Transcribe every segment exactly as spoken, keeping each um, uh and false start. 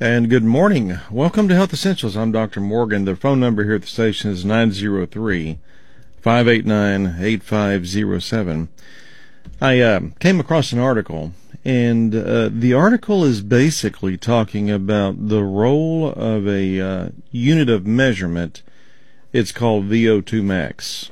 And good morning. Welcome to Health Essentials. I'm Doctor Morgan. The phone number here at the station is nine zero three, five eight nine, eight five zero seven. I uh, came across an article, and uh, the article is basically talking about the role of a uh, unit of measurement. It's called V O two max.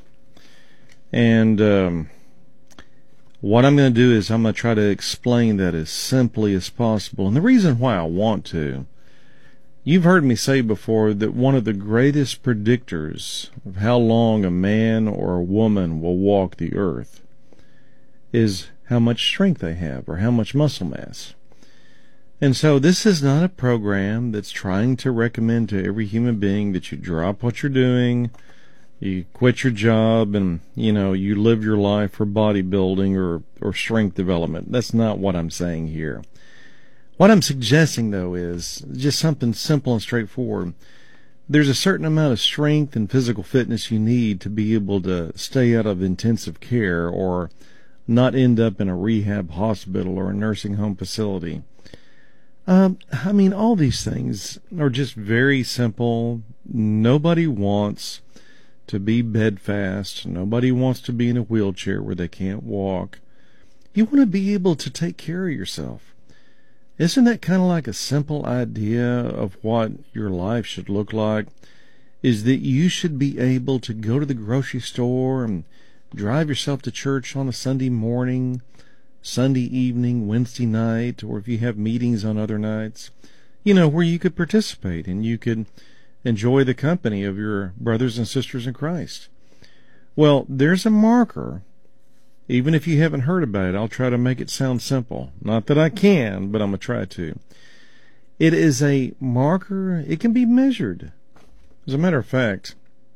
And um, what I'm going to do is I'm going to try to explain that as simply as possible. And the reason why I want to, you've heard me say before that one of the greatest predictors of how long a man or a woman will walk the earth is how much strength they have or how much muscle mass. And so this is not a program that's trying to recommend to every human being that you drop what you're doing, you quit your job, and, you know, you live your life for bodybuilding or, or strength development. That's not what I'm saying here. What I'm suggesting, though, is just something simple and straightforward. There's a certain amount of strength and physical fitness you need to be able to stay out of intensive care or not end up in a rehab hospital or a nursing home facility. Um, I mean, all these things are just very simple. Nobody wants to be bedfast. Nobody wants to be in a wheelchair where they can't walk. You want to be able to take care of yourself. Isn't that kind of like a simple idea of what your life should look like? Is that you should be able to go to the grocery store and drive yourself to church on a Sunday morning, Sunday evening, Wednesday night, or if you have meetings on other nights, you know, where you could participate and you could enjoy the company of your brothers and sisters in Christ. Well, there's a marker. Even if you haven't heard about it, I'll try to make it sound simple. Not that I can, but I'm going to try to. It is a marker. It can be measured. As a matter of fact,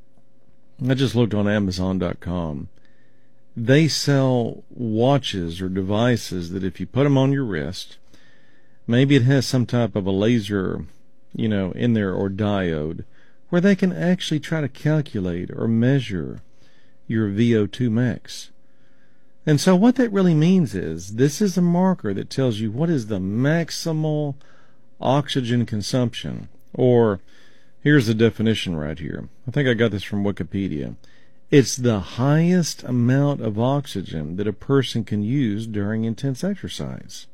I just looked on Amazon dot com. They sell watches or devices that if you put them on your wrist, maybe it has some type of a laser, you know, in there or diode, where they can actually try to calculate or measure your V O two max. And so what that really means is this is a marker that tells you what is the maximal oxygen consumption. Or here's the definition right here. I think I got this from Wikipedia. It's the highest amount of oxygen that a person can use during intense exercise.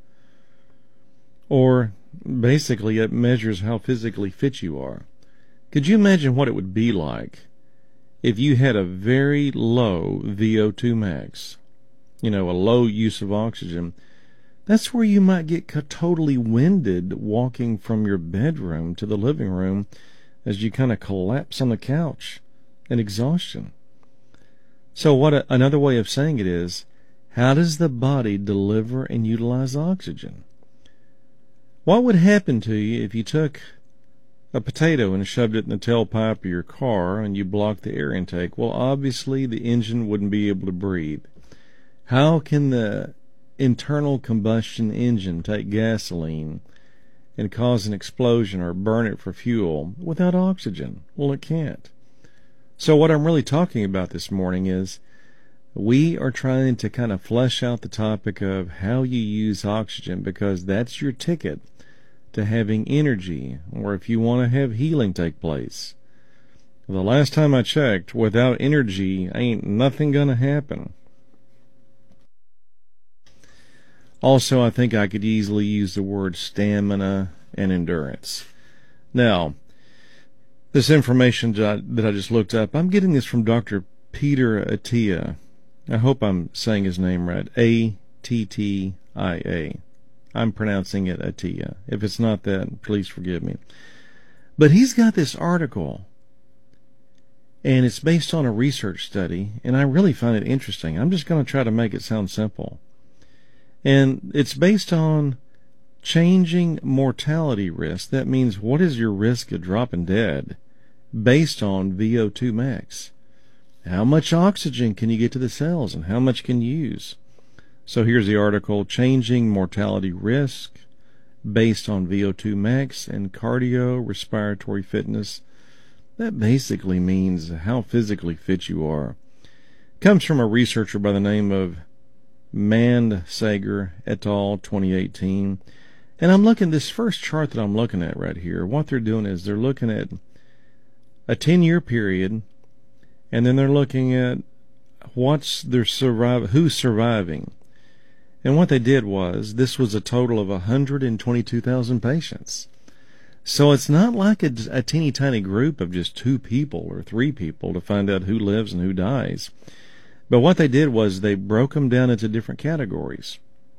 Or basically, it measures how physically fit you are. Could you imagine what it would be like if you had a very low V O two max? You know, a low use of oxygen. That's where you might get totally winded walking from your bedroom to the living room as you kind of collapse on the couch in exhaustion. So what a, another way of saying it is, how does the body deliver and utilize oxygen? What would happen to you if you took a potato and shoved it in the tailpipe of your car and you blocked the air intake? Well, obviously the engine wouldn't be able to breathe. How can the internal combustion engine take gasoline and cause an explosion or burn it for fuel without oxygen? Well, it can't. So what I'm really talking about this morning is we are trying to kind of flesh out the topic of how you use oxygen, because that's your ticket to having energy, or if you want to have healing take place. The last time I checked, without energy, ain't nothing gonna happen. Also, I think I could easily use the word stamina and endurance. Now, this information that I just looked up, I'm getting this from Doctor Peter Attia. I hope I'm saying his name right. A T T I A. I'm pronouncing it Attia. If it's not that, please forgive me. But he's got this article, and it's based on a research study, and I really find it interesting. I'm just going to try to make it sound simple. And it's based on changing mortality risk. That means what is your risk of dropping dead based on V O two max? How much oxygen can you get to the cells and how much can you use? So here's the article, Changing Mortality Risk Based on V O two max and Cardiorespiratory Fitness. That basically means how physically fit you are. Comes from a researcher by the name of Mandsager et al. twenty eighteen. And I'm looking, this first chart that I'm looking at right here, what they're doing is they're looking at a ten-year period, and then they're looking at what's their survive, who's surviving. And what they did was, this was a total of one hundred twenty-two thousand patients. So it's not like a, a teeny tiny group of just two people or three people to find out who lives and who dies. But what they did was they broke them down into different categories.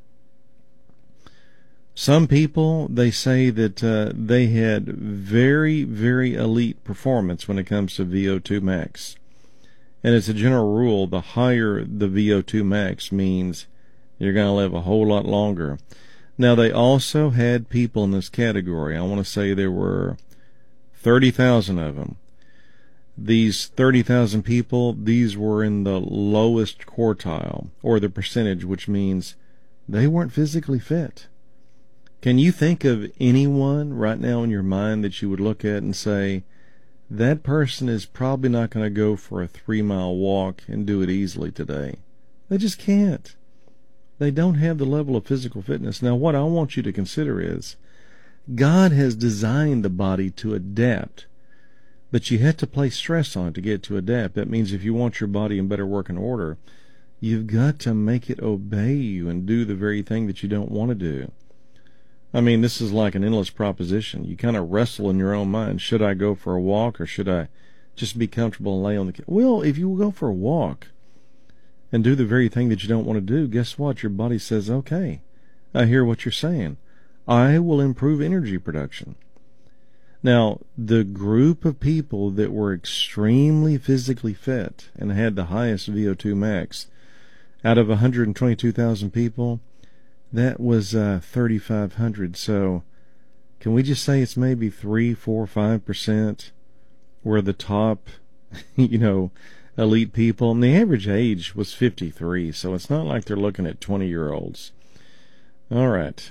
Some people, they say that uh, they had very, very elite performance when it comes to V O two max. And as a general rule, the higher the V O two max means you're going to live a whole lot longer. Now, they also had people in this category. I want to say there were thirty thousand of them. These thirty thousand people, these were in the lowest quartile, or the percentage, which means they weren't physically fit. Can you think of anyone right now in your mind that you would look at and say, that person is probably not going to go for a three-mile walk and do it easily today? They just can't. They don't have the level of physical fitness. Now, what I want you to consider is, God has designed the body to adapt, but you have to place stress on it to get it to adapt. That means if you want your body in better working order, you've got to make it obey you and do the very thing that you don't want to do. I mean, this is like an endless proposition. You kind of wrestle in your own mind. Should I go for a walk, or should I just be comfortable and lay on the couch? Well, if you go for a walk and do the very thing that you don't want to do, guess what? Your body says, okay, I hear what you're saying. I will improve energy production. Now, the group of people that were extremely physically fit and had the highest V O two max, out of one hundred twenty-two thousand people, that was uh, thirty-five hundred. So can we just say it's maybe three, four, five percent were the top, you know, elite people? And the average age was fifty-three, so it's not like they're looking at twenty-year-olds. All right.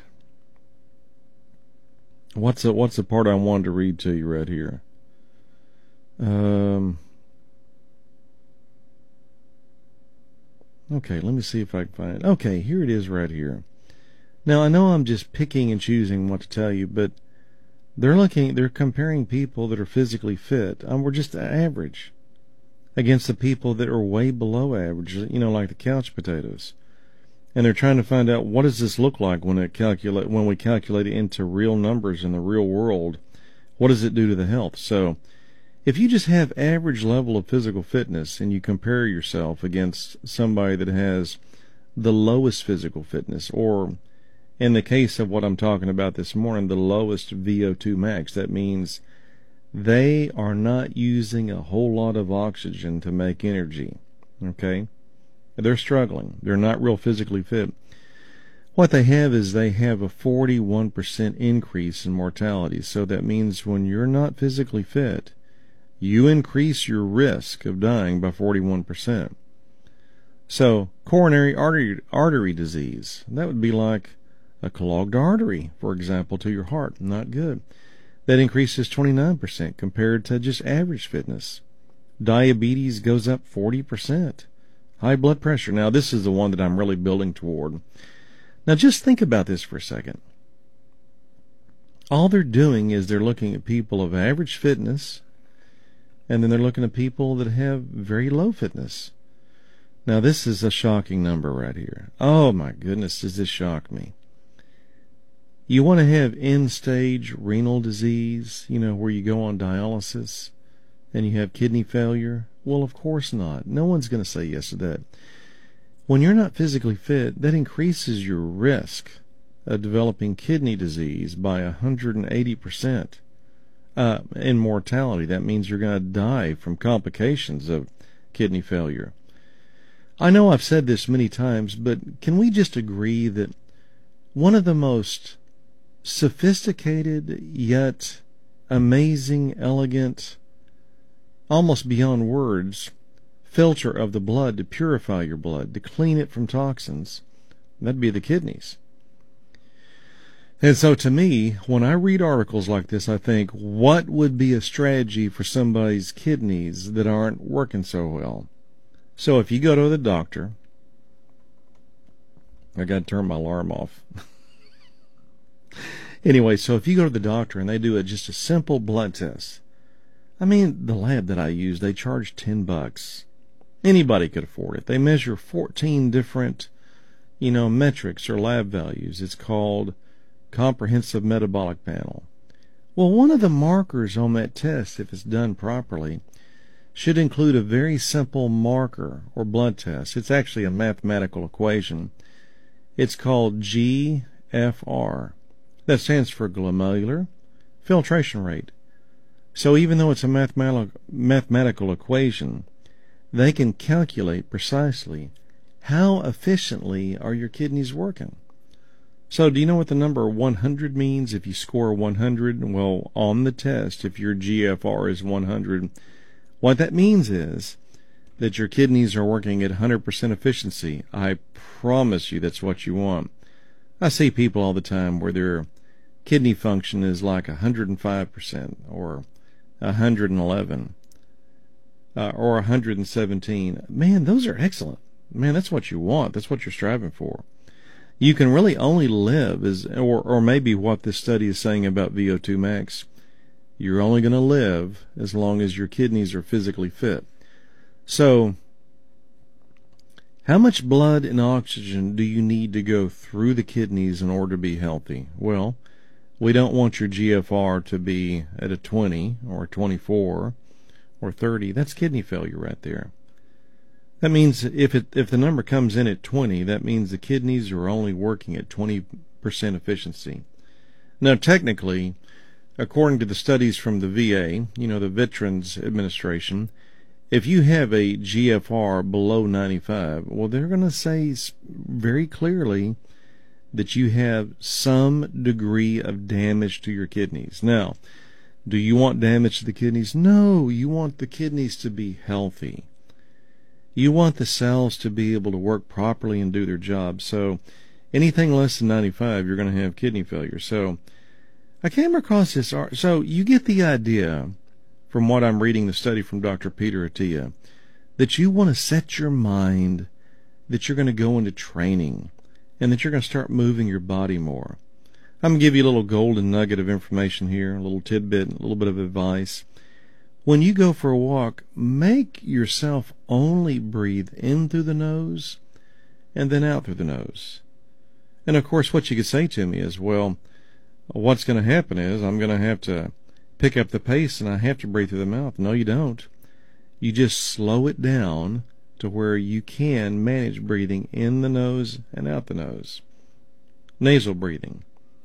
What's the, what's the part I wanted to read to you right here? Um. Okay, let me see if I can find it. Okay, here it is right here. Now, I know I'm just picking and choosing what to tell you, but they're looking, they're comparing people that are physically fit, and we're just average, against the people that are way below average, you know, like the couch potatoes. And they're trying to find out, what does this look like when it calculate when we calculate it into real numbers in the real world? What does it do to the health? So, if you just have average level of physical fitness and you compare yourself against somebody that has the lowest physical fitness, or in the case of what I'm talking about this morning, the lowest V O two max, that means they are not using a whole lot of oxygen to make energy. Okay? They're struggling. They're not real physically fit. What they have is they have a forty-one percent increase in mortality. So that means when you're not physically fit, you increase your risk of dying by forty-one percent. So, coronary artery, artery disease, that would be like a clogged artery, for example, to your heart. Not good. That increases twenty-nine percent compared to just average fitness. Diabetes goes up forty percent. High blood pressure. Now, this is the one that I'm really building toward. Now, just think about this for a second. All they're doing is they're looking at people of average fitness, and then they're looking at people that have very low fitness. Now, this is a shocking number right here. Oh, my goodness, does this shock me. You want to have end-stage renal disease, you know, where you go on dialysis and you have kidney failure? Well, of course not. No one's going to say yes to that. When you're not physically fit, that increases your risk of developing kidney disease by one hundred eighty percent uh, in mortality. That means you're going to die from complications of kidney failure. I know I've said this many times, but can we just agree that one of the most sophisticated yet amazing, elegant, almost beyond words, filter of the blood to purify your blood, to clean it from toxins, that'd be the kidneys. And so to me, when I read articles like this, I think, what would be a strategy for somebody's kidneys that aren't working so well? So if you go to the doctor, I got to turn my alarm off. Anyway, so if you go to the doctor and they do a, just a simple blood test, I mean, the lab that I use, they charge ten bucks. Anybody could afford it. They measure fourteen different, you know, metrics or lab values. It's called Comprehensive Metabolic Panel. Well, one of the markers on that test, if it's done properly, should include a very simple marker or blood test. It's actually a mathematical equation. It's called G F R. That stands for glomerular filtration rate. So even though it's a mathematical, mathematical equation, they can calculate precisely how efficiently are your kidneys working. So do you know what the number one hundred means if you score one hundred? Well, on the test, if your G F R is one hundred, what that means is that your kidneys are working at one hundred percent efficiency. I promise you that's what you want. I see people all the time where their kidney function is like one hundred five percent or one hundred eleven uh, or one hundred seventeen. Man, those are excellent. Man, that's what you want. That's what you're striving for. You can really only live as, or, or maybe what this study is saying about V O two max, you're only going to live as long as your kidneys are physically fit. So, how much blood and oxygen do you need to go through the kidneys in order to be healthy? Well, we don't want your G F R to be at a twenty or a twenty-four or thirty. That's kidney failure right there. That means if it if the number comes in at twenty, that means the kidneys are only working at twenty percent efficiency. Now, technically, according to the studies from the V A, you know, the Veterans Administration, if you have a G F R below ninety-five, well, they're going to say very clearly that you have some degree of damage to your kidneys. Now, do you want damage to the kidneys? No, you want the kidneys to be healthy. You want the cells to be able to work properly and do their job. So anything less than ninety-five, you're going to have kidney failure. So I came across this. So you get the idea from what I'm reading, the study from Doctor Peter Attia, that you want to set your mind that you're going to go into training and that you're going to start moving your body more. I'm going to give you a little golden nugget of information here, a little tidbit, a little bit of advice. When you go for a walk, make yourself only breathe in through the nose and then out through the nose. And of course, what you could say to me is, well, what's going to happen is I'm going to have to pick up the pace and I have to breathe through the mouth. No, you don't. You just slow it down to where you can manage breathing in the nose and out the nose. Nasal breathing.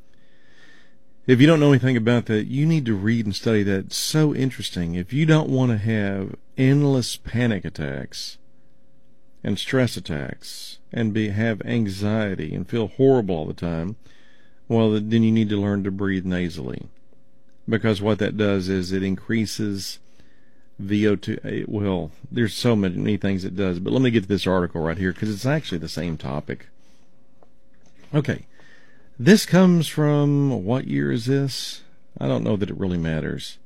If you don't know anything about that, you need to read and study that. It's so interesting. If you don't want to have endless panic attacks and stress attacks and be have anxiety and feel horrible all the time, well, then you need to learn to breathe nasally. Because what that does is it increases V O two. Well, there's so many, many things it does, but let me get to this article right here because it's actually the same topic. Okay. This comes from, what year is this? I don't know that it really matters.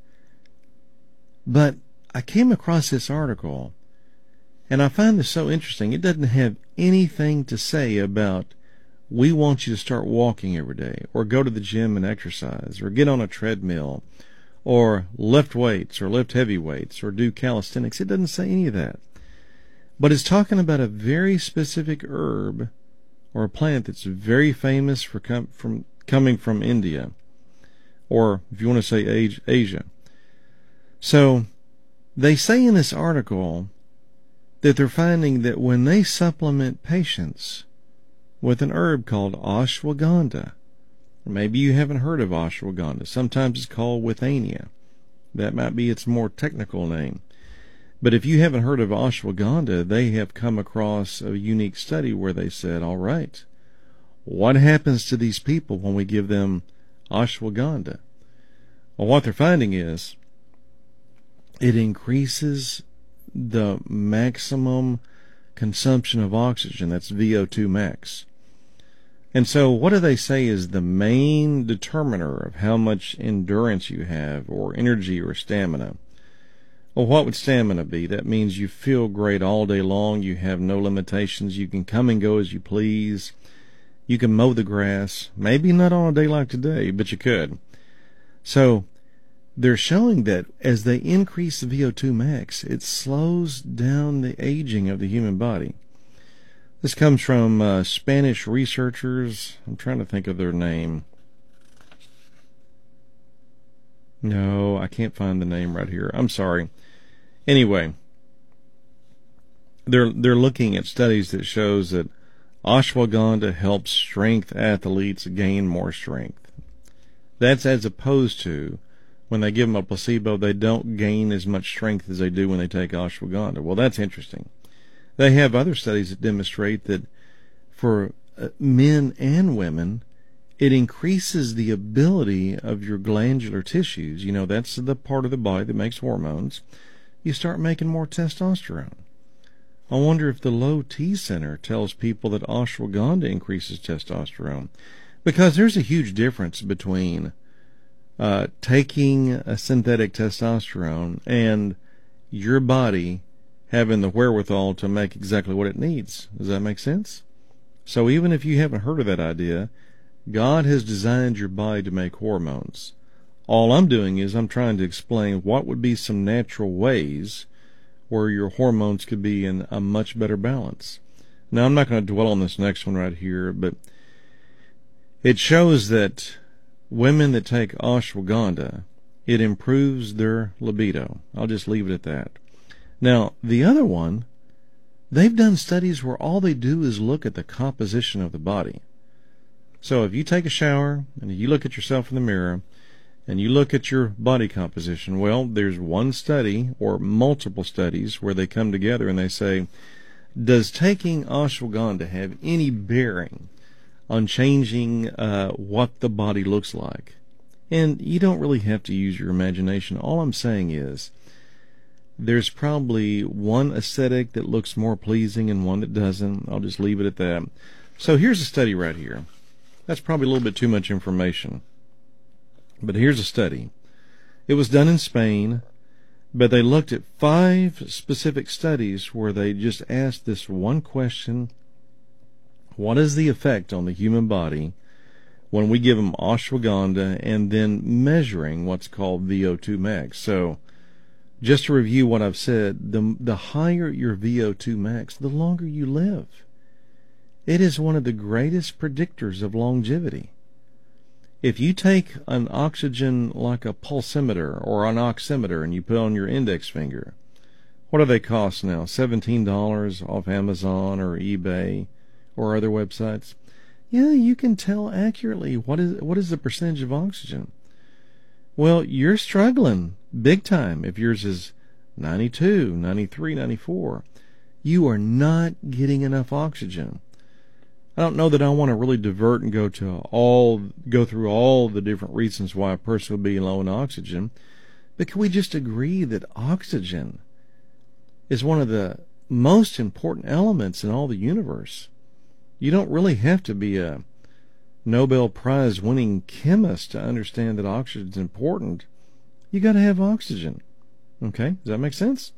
But I came across this article, and I find this so interesting. It doesn't have anything to say about we want you to start walking every day, or go to the gym and exercise, or get on a treadmill, or lift weights, or lift heavy weights, or do calisthenics. It doesn't say any of that. But it's talking about a very specific herb or a plant that's very famous for com- from coming from India, or if you want to say Asia. So they say in this article that they're finding that when they supplement patients with an herb called ashwagandha, maybe you haven't heard of ashwagandha. Sometimes it's called withania. That might be its more technical name. But if you haven't heard of ashwagandha, they have come across a unique study where they said, all right, what happens to these people when we give them ashwagandha? Well, what they're finding is it increases the maximum consumption of oxygen. That's V O two max. And so what do they say is the main determiner of how much endurance you have, or energy or stamina? Well, what would stamina be? That means you feel great all day long. You have no limitations. You can come and go as you please. You can mow the grass, maybe not on a day like today, but you could. So they're showing that as they increase the V O two max, it slows down the aging of the human body. This comes from uh, Spanish researchers. I'm trying to think of their name. No, I can't find the name right here. I'm sorry. Anyway, they're they're looking at studies that shows that ashwagandha helps strength athletes gain more strength. That's as opposed to when they give them a placebo, they don't gain as much strength as they do when they take ashwagandha. Well, that's interesting. They have other studies that demonstrate that for uh, men and women, it increases the ability of your glandular tissues. You know, that's the part of the body that makes hormones. You start making more testosterone. I wonder if the low T center tells people that ashwagandha increases testosterone. Because there's a huge difference between uh, taking a synthetic testosterone and your body having the wherewithal to make exactly what it needs. Does that make sense? So even if you haven't heard of that idea, God has designed your body to make hormones. All I'm doing is I'm trying to explain what would be some natural ways where your hormones could be in a much better balance. Now, I'm not going to dwell on this next one right here, but it shows that women that take ashwagandha, it improves their libido. I'll just leave it at that. Now, the other one, they've done studies where all they do is look at the composition of the body. So if you take a shower and you look at yourself in the mirror and you look at your body composition, well, there's one study or multiple studies where they come together and they say, does taking ashwagandha have any bearing on changing uh, what the body looks like? And you don't really have to use your imagination. All I'm saying is there's probably one aesthetic that looks more pleasing and one that doesn't. I'll just leave it at that. So here's a study right here. That's probably a little bit too much information. But here's a study. It was done in Spain, but they looked at five specific studies where they just asked this one question: what is the effect on the human body when we give them ashwagandha, and then measuring what's called V O two max. So just to review what I've said, the, the higher your V O two max, the longer you live. It is one of the greatest predictors of longevity. If you take an oxygen like a pulsimeter or an oximeter and you put on your index finger, what do they cost now? seventeen dollars off Amazon or eBay or other websites. Yeah, you can tell accurately what is what is the percentage of oxygen. Well, you're struggling big time if yours is ninety-two, ninety-three, ninety-four. You are not getting enough oxygen. I don't know that I want to really divert and go to all go through all the different reasons why a person would be low in oxygen, but can we just agree that oxygen is one of the most important elements in all the universe? You don't really have to be a Nobel Prize winning chemist to understand that oxygen is important. You got to have oxygen. Okay, does that make sense?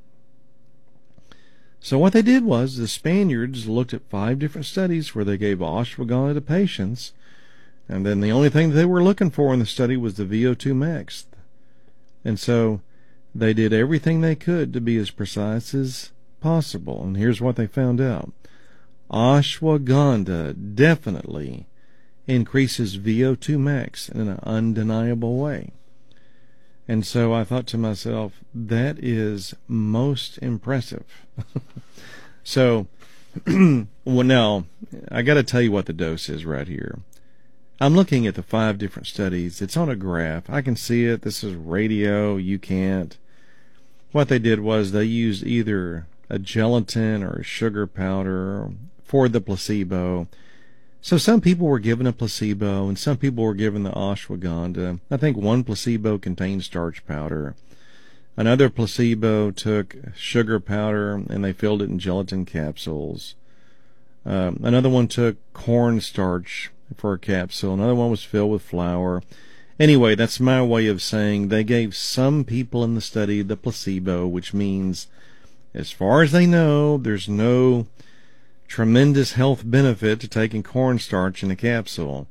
So what they did was the Spaniards looked at five different studies where they gave ashwagandha to patients, and then the only thing they were looking for in the study was the V O two max. And so they did everything they could to be as precise as possible. And here's what they found out. Ashwagandha definitely increases V O two max in an undeniable way. And so I thought to myself, that is most impressive. So, well, now, I got to tell you what the dose is right here. I'm looking at the five different studies. It's on a graph. I can see it. This is radio. You can't. What they did was they used either a gelatin or a sugar powder for the placebo. So some people were given a placebo and some people were given the ashwagandha. I think one placebo contained starch powder. Another placebo took sugar powder and they filled it in gelatin capsules. Um, another one took corn starch for a capsule. Another one was filled with flour. Anyway, that's my way of saying they gave some people in the study the placebo, which means, as far as they know, there's no tremendous health benefit to taking cornstarch in a capsule.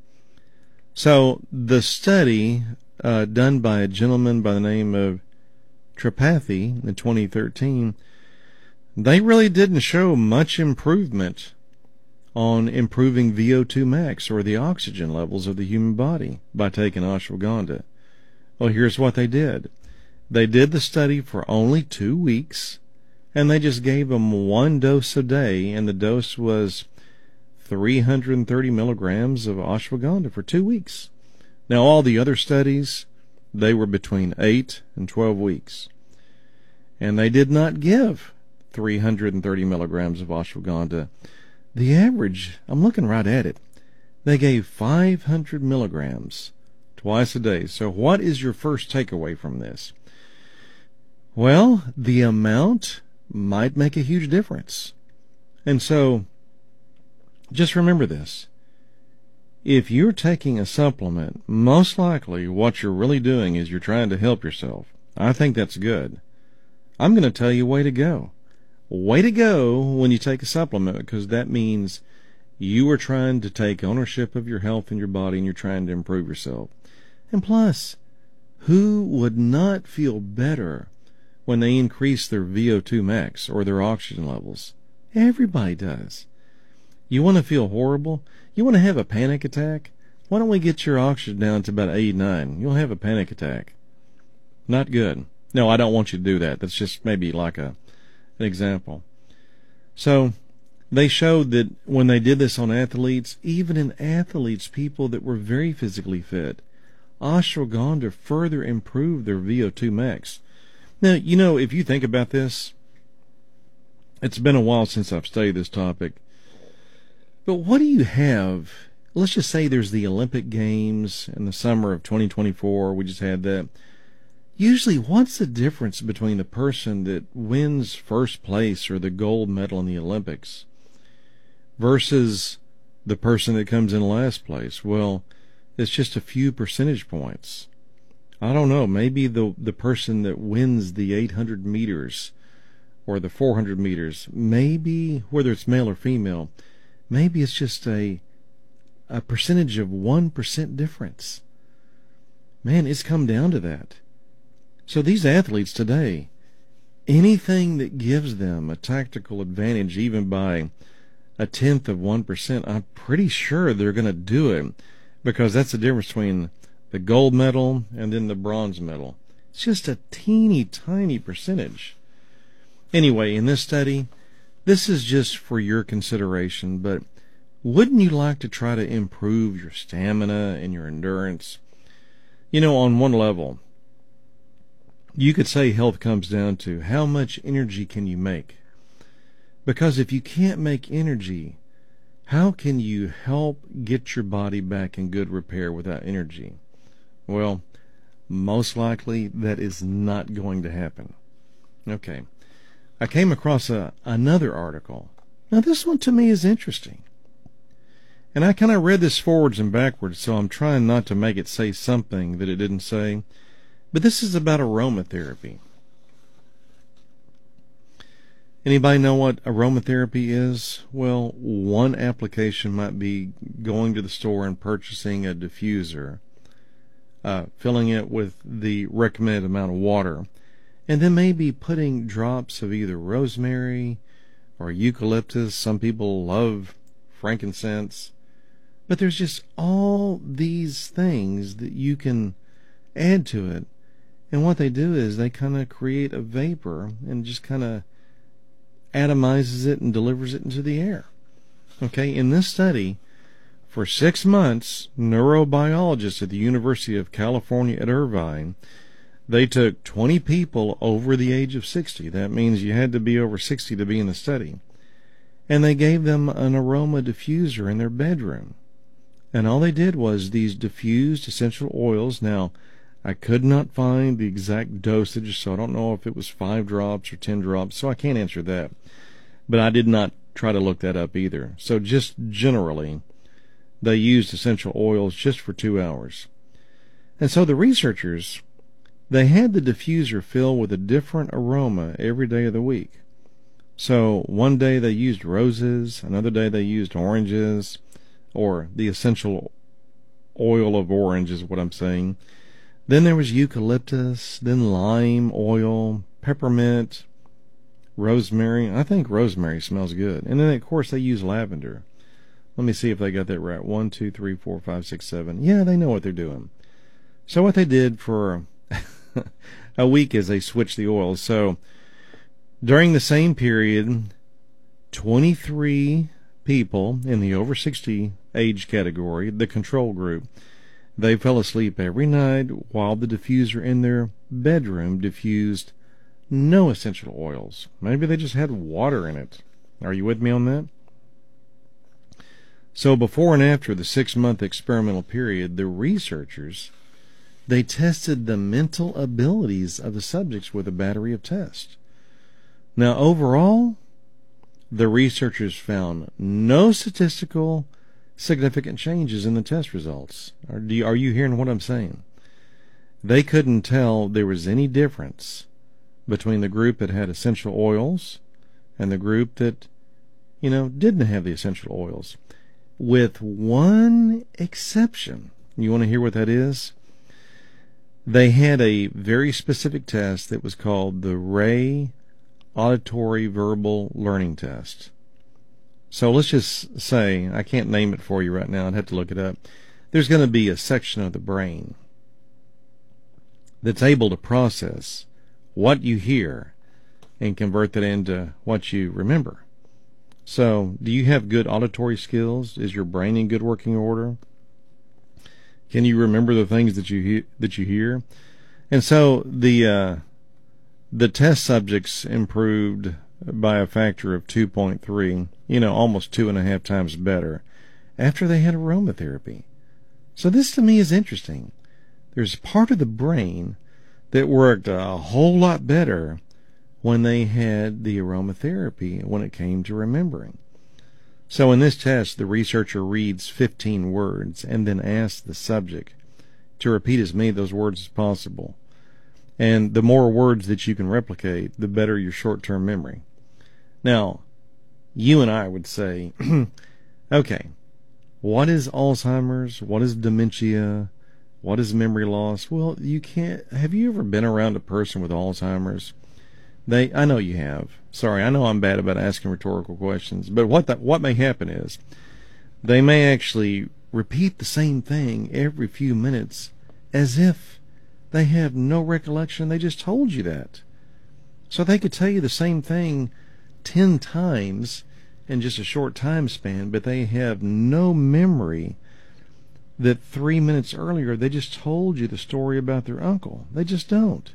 So the study uh, done by a gentleman by the name of Tripathi in twenty thirteen, they really didn't show much improvement on improving V O two max, or the oxygen levels of the human body, by taking ashwagandha. Well, here's what they did. They did the study for only two weeks, and they just gave them one dose a day, and the dose was three hundred thirty milligrams of ashwagandha for two weeks. Now, all the other studies, they were between eight and twelve weeks. And they did not give three hundred thirty milligrams of ashwagandha. The average, I'm looking right at it, they gave five hundred milligrams twice a day. So what is your first takeaway from this? Well, the amount might make a huge difference. And so, just remember this. If you're taking a supplement, most likely what you're really doing is you're trying to help yourself. I think that's good. I'm going to tell you, way to go. Way to go when you take a supplement, because that means you are trying to take ownership of your health and your body, and you're trying to improve yourself. And plus, who would not feel better when they increase their V O two max or their oxygen levels? Everybody does. You want to feel horrible? You want to have a panic attack? Why don't we get your oxygen down to about eighty-nine? You'll have a panic attack. Not good. No, I don't want you to do that. That's just maybe like a an example. So they showed that when they did this on athletes, even in athletes, people that were very physically fit, ashwagandha further improved their V O two max. Now, you know, if you think about this, it's been a while since I've studied this topic, but what do you have? Let's just say there's the Olympic Games in the summer of twenty twenty-four. We just had that. Usually, what's the difference between the person that wins first place or the gold medal in the Olympics versus the person that comes in last place? Well, it's just a few percentage points. I don't know. Maybe the the person that wins the eight hundred meters or the four hundred meters, maybe, whether it's male or female, maybe it's just a a percentage of one percent difference. Man, it's come down to that. So these athletes today, anything that gives them a tactical advantage, even by a tenth of one percent, I'm pretty sure they're going to do it, because that's the difference between the gold medal and then the bronze medal. It's just a teeny tiny percentage. Anyway, in this study, this is just for your consideration, but wouldn't you like to try to improve your stamina and your endurance? You know, on one level, you could say health comes down to how much energy can you make? Because if you can't make energy, how can you help get your body back in good repair without energy? Well, most likely that is not going to happen. Okay. I came across a, another article. Now, this one to me is interesting. And I kind of read this forwards and backwards, so I'm trying not to make it say something that it didn't say. But this is about aromatherapy. Anybody know what aromatherapy is? Well, one application might be going to the store and purchasing a diffuser, uh, filling it with the recommended amount of water, and then maybe putting drops of either rosemary or eucalyptus. Some people love frankincense. But there's just all these things that you can add to it. And what they do is they kind of create a vapor and just kind of atomizes it and delivers it into the air. Okay, in this study, for six months, neurobiologists at the University of California at Irvine, they took twenty people over the age of sixty. That means you had to be over sixty to be in the study. And they gave them an aroma diffuser in their bedroom. And all they did was these diffused essential oils. Now, I could not find the exact dosage, so I don't know if it was five drops or ten drops, so I can't answer that. But I did not try to look that up either. So just generally, they used essential oils just for two hours. And so the researchers, they had the diffuser fill with a different aroma every day of the week. So one day they used roses, another day they used oranges, or the essential oil of orange is what I'm saying. Then there was eucalyptus, then lime oil, peppermint, rosemary. I think rosemary smells good. And then, of course, they use lavender. Let me see if they got that right. One, two, three, four, five, six, seven. Yeah, they know what they're doing. So what they did for a week is they switched the oils. So during the same period, twenty-three people in the over sixty age category, the control group, they fell asleep every night while the diffuser in their bedroom diffused no essential oils. Maybe they just had water in it. Are you with me on that? So before and after the six-month experimental period, the researchers, they tested the mental abilities of the subjects with a battery of tests. Now, overall, the researchers found no statistical significant changes in the test results. Are, do you, are you hearing what I'm saying? They couldn't tell there was any difference between the group that had essential oils and the group that, you know, didn't have the essential oils. With one exception. You want to hear what that is? They had a very specific test that was called the Ray Auditory Verbal Learning Test. So let's just say, I can't name it for you right now, I'd have to look it up. There's going to be a section of the brain that's able to process what you hear and convert that into what you remember. So, do you have good auditory skills? Is your brain in good working order? Can you remember the things that you he- that you hear? And so the uh, the test subjects improved by a factor of two point three, you know, almost two and a half times better, after they had aromatherapy. So this to me is interesting. There's part of the brain that worked a whole lot better when they had the aromatherapy when it came to remembering. So in this test, the researcher reads fifteen words and then asks the subject to repeat as many of those words as possible. And the more words that you can replicate, the better your short-term memory. Now, you and I would say, okay, what is Alzheimer's? What is dementia? What is memory loss? Well, you can't. Have you ever been around a person with Alzheimer's? They, I know you have. Sorry, I know I'm bad about asking rhetorical questions, but what that, what may happen is they may actually repeat the same thing every few minutes as if they have no recollection. They just told you that. So they could tell you the same thing ten times in just a short time span, but they have no memory that three minutes earlier they just told you the story about their uncle. They just don't.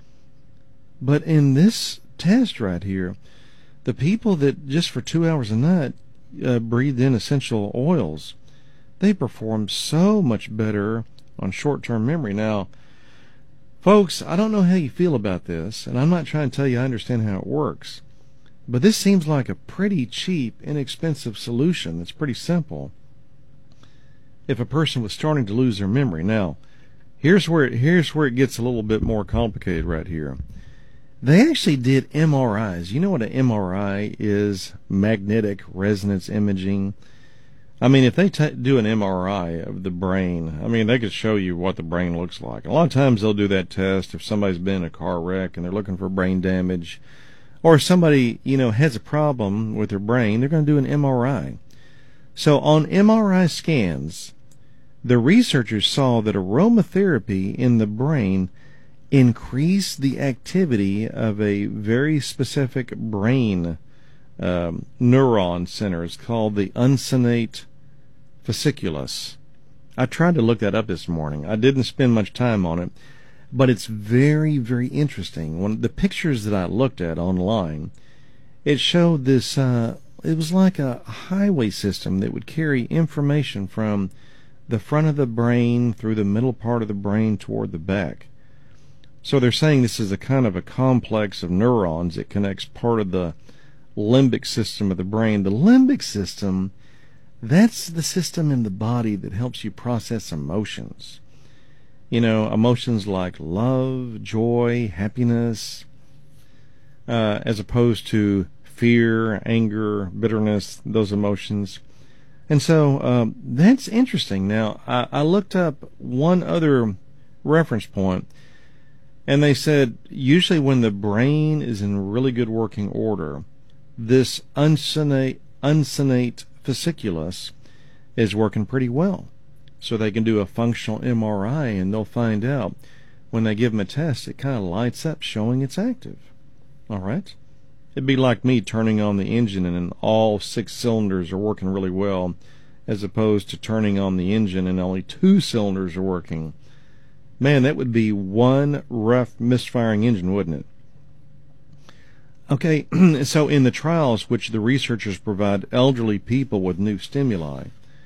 But in this test right here, the people that just for two hours a night uh, breathed in essential oils, they performed so much better on short-term memory. Now, folks, I don't know how you feel about this, and I'm not trying to tell you I understand how it works, but this seems like a pretty cheap, inexpensive solution that's pretty simple if a person was starting to lose their memory. Now, here's where it, here's where it gets a little bit more complicated right here. They actually did M R Is. You know what an M R I is? Magnetic resonance imaging. I mean, if they t- do an M R I of the brain, I mean, they could show you what the brain looks like. A lot of times they'll do that test if somebody's been in a car wreck and they're looking for brain damage, or if somebody, you know, has a problem with their brain, they're going to do an M R I. So on M R I scans, the researchers saw that aromatherapy in the brain increase the activity of a very specific brain um, neuron center. It's called the uncinate fasciculus. I tried to look that up this morning. I didn't spend much time on it, but it's very, very interesting. When the pictures that I looked at online, it showed this, uh, it was like a highway system that would carry information from the front of the brain through the middle part of the brain toward the back. So they're saying this is a kind of a complex of neurons that connects part of the limbic system of the brain. The limbic system, that's the system in the body that helps you process emotions. You know, emotions like love, joy, happiness, uh, as opposed to fear, anger, bitterness, those emotions. And so um, that's interesting. Now, I, I looked up one other reference point, and they said usually when the brain is in really good working order, this uncinate, uncinate fasciculus is working pretty well. So they can do a functional M R I, and they'll find out when they give them a test, it kind of lights up showing it's active. All right? It'd be like me turning on the engine and all six cylinders are working really well, as opposed to turning on the engine and only two cylinders are working. Man, that would be one rough misfiring engine, wouldn't it? Okay, so in the trials which the researchers provide elderly people with new stimuli,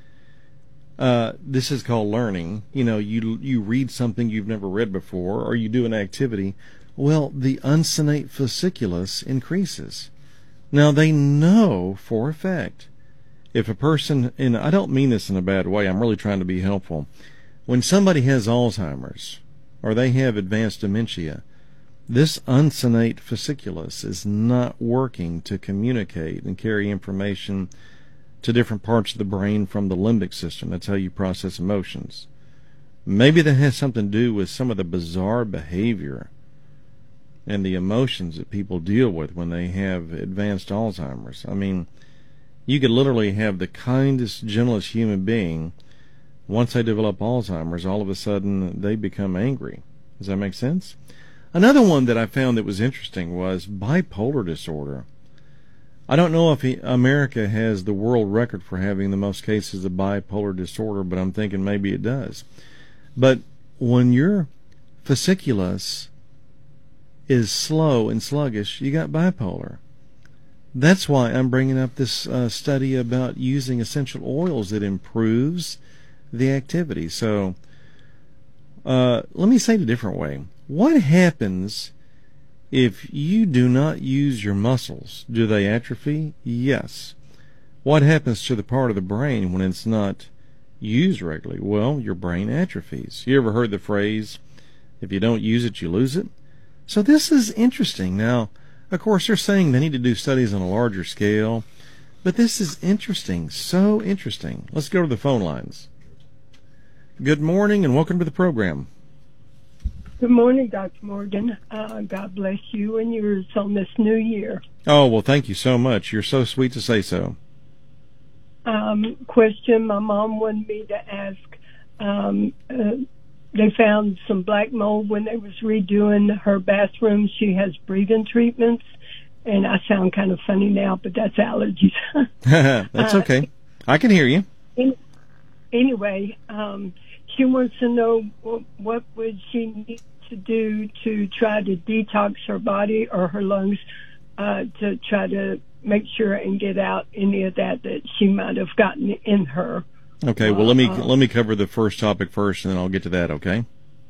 uh, this is called learning. You know, you you read something you've never read before, or you do an activity. Well, the uncinate fasciculus increases. Now, they know for a fact if a person, and I don't mean this in a bad way, I'm really trying to be helpful. When somebody has Alzheimer's or they have advanced dementia, this uncinate fasciculus is not working to communicate and carry information to different parts of the brain from the limbic system. That's how you process emotions. Maybe that has something to do with some of the bizarre behavior and the emotions that people deal with when they have advanced Alzheimer's. I mean, you could literally have the kindest, gentlest human being. Once they develop Alzheimer's, all of a sudden they become angry. Does that make sense? Another one that I found that was interesting was bipolar disorder. I don't know if he, America has the world record for having the most cases of bipolar disorder, but I'm thinking maybe it does. But when your fasciculus is slow and sluggish, you got bipolar. That's why I'm bringing up this uh, study about using essential oils that improves the activity. So uh, let me say it a different way. What happens if you do not use your muscles? Do they atrophy? Yes. What happens to the part of the brain when it's not used regularly? Well, your brain atrophies. You ever heard the phrase, if you don't use it, you lose it? So this is interesting. Now, of course, they're saying they need to do studies on a larger scale, but this is interesting, so interesting. Let's go to the phone lines. Good morning and welcome to the program. Good morning, Doctor Morgan. Uh, God bless you and yours on this new year. Oh, well, thank you so much. You're so sweet to say so. Um, question my mom wanted me to ask. Um, uh, they found some black mold when they was redoing her bathroom. She has breathing treatments, and I sound kind of funny now, but that's allergies. That's okay. I can hear you. In, anyway, um, she wants to know what, what would she need to do to try to detox her body or her lungs uh, to try to make sure and get out any of that that she might have gotten in her. Okay, well, let me uh, let me cover the first topic first, and then I'll get to that, okay?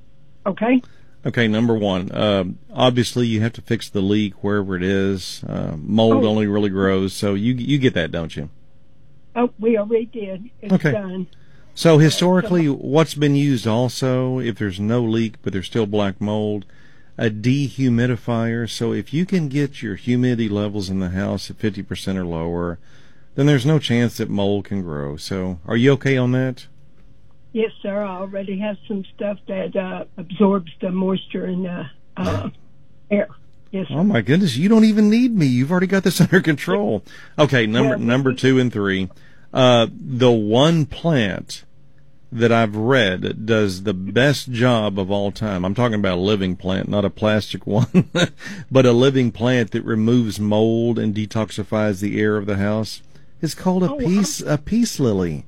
Okay. Okay, number one, uh, obviously you have to fix the leak wherever it is. Uh, mold oh. only really grows, so you you get that, don't you? Oh, we already did. It's okay. done. So historically, what's been used also, if there's no leak but there's still black mold, a dehumidifier. So if you can get your humidity levels in the house at fifty percent or lower, then there's no chance that mold can grow. So are you okay on that? Yes, sir. I already have some stuff that uh, absorbs the moisture in the uh, air. Yes, sir. Oh, my goodness. You don't even need me. You've already got this under control. Okay, number yeah, number two and three. Uh, the one plant that I've read does the best job of all time. I'm talking about a living plant, not a plastic one, but a living plant that removes mold and detoxifies the air of the house. It's called a oh, peace a peace lily.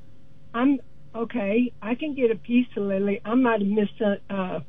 I'm okay. I can get a peace lily. I might have missed a, uh,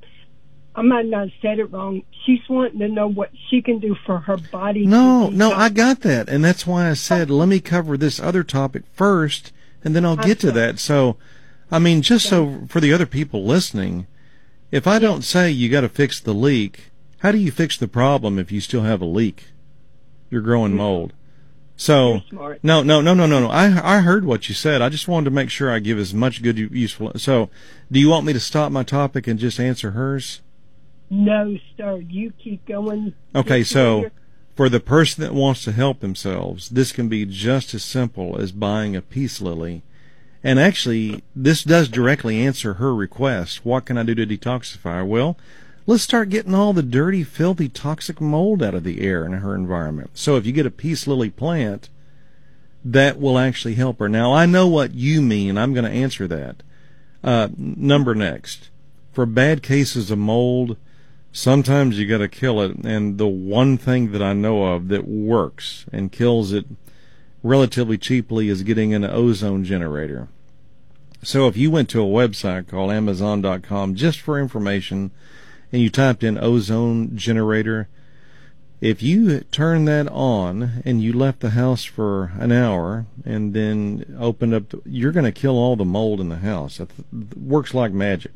I might not have said it wrong. She's wanting to know what she can do for her body. No, no, I got that, and that's why I said oh. let me cover this other topic first, and then I'll get to that. So, I mean, just so for the other people listening, if I don't say you got to fix the leak, how do you fix the problem if you still have a leak? You're growing mold. So, no, no, no, no, no, no. I I heard what you said. I just wanted to make sure I give as much good useful. So, do you want me to stop my topic and just answer hers? No, sir. You keep going. Okay, so For the person that wants to help themselves, this can be just as simple as buying a peace lily. And actually, this does directly answer her request. What can I do to detoxify? Well, let's start getting all the dirty, filthy, toxic mold out of the air in her environment. So if you get a peace lily plant, that will actually help her. Now, I know what you mean. I'm going to answer that. Uh, number next. For bad cases of mold, sometimes you got to kill it. And the one thing that I know of that works and kills it relatively cheaply is getting an ozone generator. So if you went to a website called amazon dot com just for information and you typed in ozone generator, if you turn that on and you left the house for an hour and then opened up, the, you're going to kill all the mold in the house. It works like magic.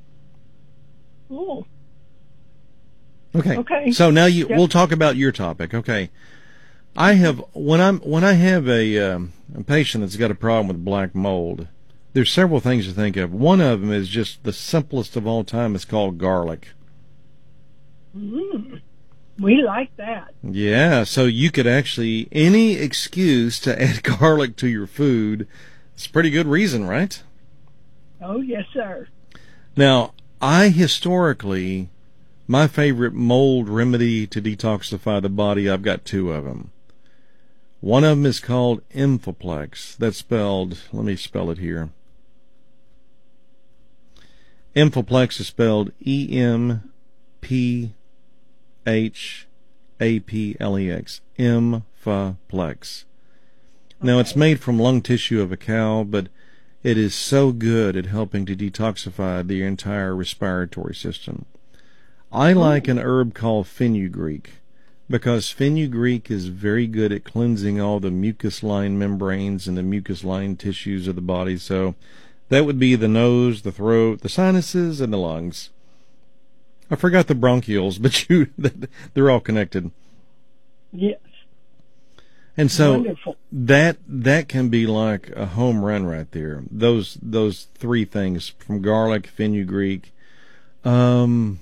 Oh. Okay. Okay. So now you, Yep. we'll talk about your topic. Okay. I have when I'm when I have a, um, a patient that's got a problem with black mold, there's several things to think of. One of them is just the simplest of all time. It's called garlic. Mm. We like that. Yeah, so you could actually, any excuse to add garlic to your food, it's a pretty good reason, right? Oh, yes, sir. Now, I historically, my favorite mold remedy to detoxify the body, I've got two of them. One of them is called Enfoplex. That's spelled, let me spell it here. Enfoplex is spelled E M P H A P L E X. Enfoplex. Now, it's made from lung tissue of a cow, but it is so good at helping to detoxify the entire respiratory system. I like an herb called fenugreek because fenugreek is very good at cleansing all the mucus-lined membranes and the mucus-lined tissues of the body. So that would be the nose, the throat, the sinuses, and the lungs. I forgot the bronchioles, but you they're all connected. Yes. And so Wonderful. that that can be like a home run right there. Those those three things from garlic, fenugreek. Um,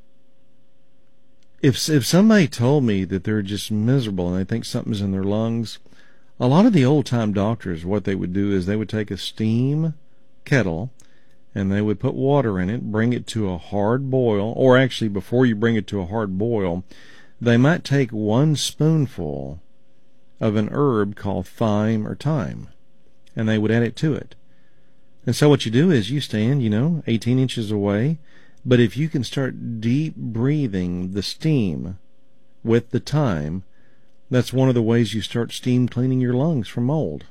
if if somebody told me that they're just miserable and they think something's in their lungs, a lot of the old time doctors, what they would do is they would take a steam kettle and they would put water in it, bring it to a hard boil, or actually before you bring it to a hard boil, they might take one spoonful of an herb called thyme or thyme, and they would add it to it. And so what you do is you stand, you know, eighteen inches away, but if you can start deep breathing the steam with the thyme, that's one of the ways you start steam cleaning your lungs from mold.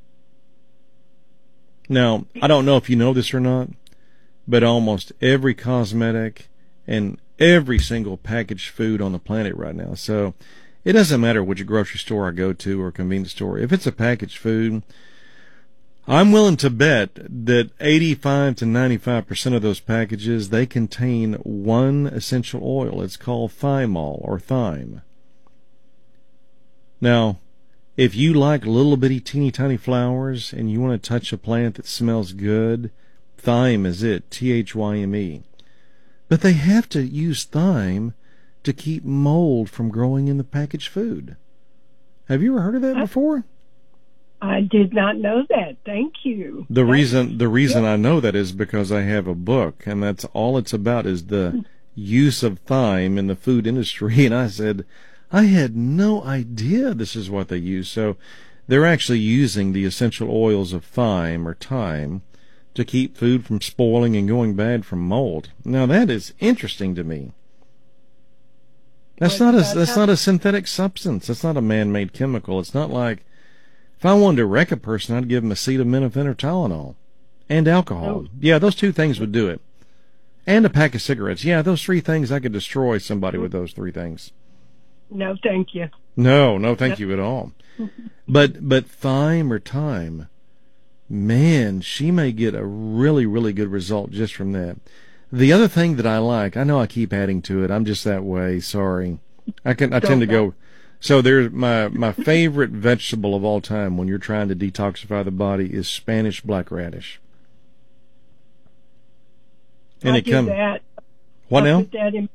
Now, I don't know if you know this or not, but almost every cosmetic and every single packaged food on the planet right now. So it doesn't matter which grocery store I go to or convenience store. If it's a packaged food, I'm willing to bet that eighty-five to ninety-five percent of those packages, they contain one essential oil. It's called thymol or thyme. Now, if you like little bitty teeny tiny flowers and you want to touch a plant that smells good, thyme is it, T H Y M E. But they have to use thyme to keep mold from growing in the packaged food. Have you ever heard of that before? I did not know that. Thank you. The That's, reason the reason I know that is because I have a book, and that's all it's about is the use of thyme in the food industry. And I said, I had no idea this is what they use. So they're actually using the essential oils of thyme or thyme to keep food from spoiling and going bad from mold. Now that is interesting to me. That's What not a about that's how- not a synthetic substance. That's not a man-made chemical. It's not like if I wanted to wreck a person, I'd give them acetaminophen or Tylenol and alcohol. Oh. Yeah, those two things would do it. And a pack of cigarettes. Yeah, those three things, I could destroy somebody with those three things. No, thank you. No, no, thank you at all. But but thyme or thyme, man, she may get a really, really good result just from that. The other thing that I like, I know I keep adding to it. I'm just that way. Sorry, I can. I tend to go. So there's my my favorite vegetable of all time when you're trying to detoxify the body is Spanish black radish. And I it do comes. that. What I now? Put that in,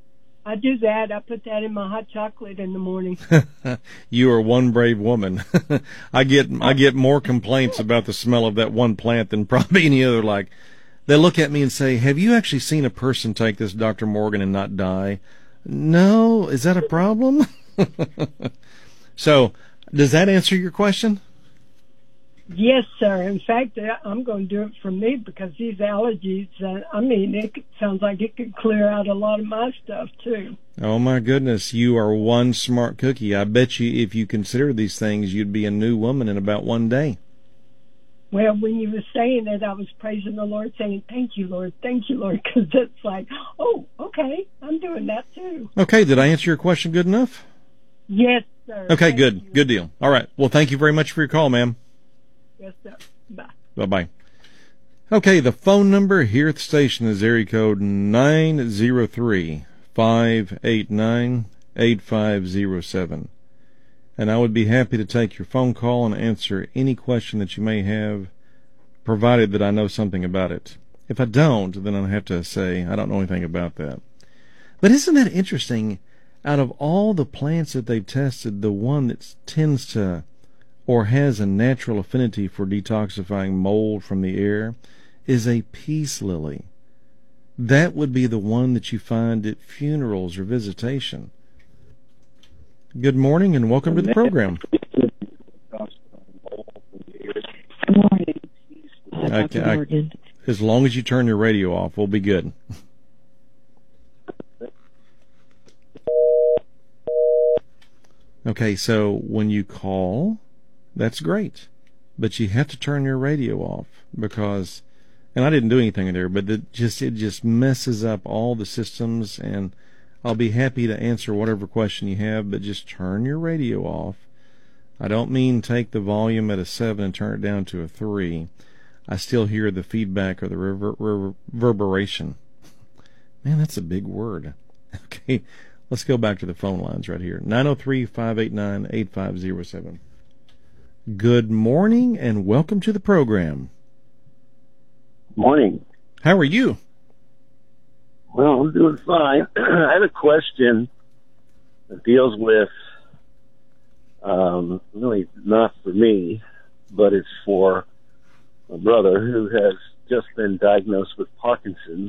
I do that. I put that in my hot chocolate in the morning. You are one brave woman. I get I get more complaints about the smell of that one plant than probably any other. Like, they look at me and say, "Have you actually seen a person take this, Doctor Morgan, and not die?" No, is that a problem? So, does that answer your question? Yes, sir. In fact, I'm going to do it for me because these allergies, uh, I mean, it sounds like it could clear out a lot of my stuff, too. Oh, my goodness. You are one smart cookie. I bet you if you consider these things, you'd be a new woman in about one day. Well, when you were saying it, I was praising the Lord, saying, thank you, Lord, thank you, Lord, because it's like, oh, okay, I'm doing that, too. Okay, did I answer your question good enough? Yes, sir. Okay, Thank good. you. Good deal. All right. Well, thank you very much for your call, ma'am. Yes, sir. Bye. Bye-bye. Okay, the phone number here at the station is area code nine zero three, five eight nine, eight five zero seven. And I would be happy to take your phone call and answer any question that you may have, provided that I know something about it. If I don't, then I'll have to say I don't know anything about that. But isn't that interesting? Out of all the plants that they've tested, the one that tends to or has a natural affinity for detoxifying mold from the air is a peace lily. That would be the one that you find at funerals or visitation. Good morning and welcome to the program. Good morning. I, I, as long as you turn your radio off, we'll be good. Okay, so when you call, that's great, but you have to turn your radio off because, and I didn't do anything there, but it just it just messes up all the systems. And I'll be happy to answer whatever question you have, but just turn your radio off. I don't mean take the volume at a seven and turn it down to a three. I still hear the feedback or the rever- reverberation. Man, that's a big word. Okay, let's go back to the phone lines right here. nine oh three, five eight nine, eight five zero seven. Good morning and welcome to the program. Morning. How are you? Well, I'm doing fine. I have a question that deals with, um, really not for me, but it's for my brother who has just been diagnosed with Parkinson's.